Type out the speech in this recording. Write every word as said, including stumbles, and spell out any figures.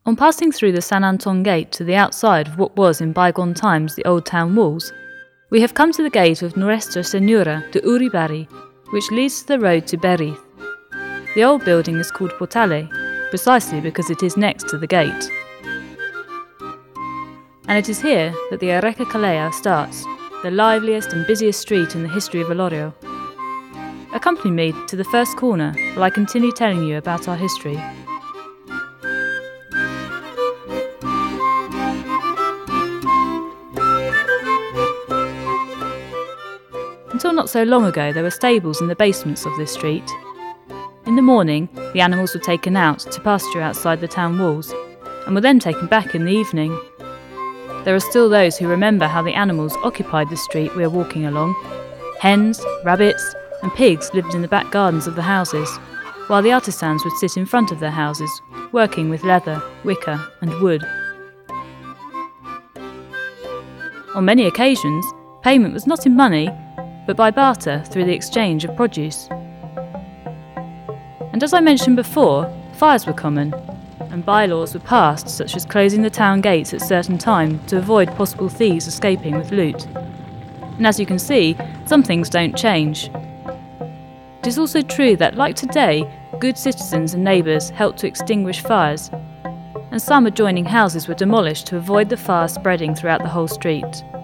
On passing through the Saint Anton Gate to the outside of what was in bygone times the old town walls, we have come to the gate of Nuestra Senora de Uribarri, which leads to the road to Berriz. The old building is called Portale, precisely because it is next to the gate. And it is here that the Erreka Calea starts, the liveliest and busiest street in the history of Elorrio. Accompany me to the first corner while I continue telling you about our history. Until not so long ago, there were stables in the basements of this street. In the morning, the animals were taken out to pasture outside the town walls, and were then taken back in the evening. There are still those who remember how the animals occupied the street we are walking along. Hens, rabbits, and pigs lived in the back gardens of the houses, while the artisans would sit in front of their houses, working with leather, wicker, and wood. On many occasions, payment was not in money, but by barter through the exchange of produce. And as I mentioned before, fires were common, and bylaws were passed such as closing the town gates at certain times to avoid possible thieves escaping with loot. And as you can see, some things don't change. It is also true that, like today, good citizens and neighbours helped to extinguish fires, and some adjoining houses were demolished to avoid the fire spreading throughout the whole street.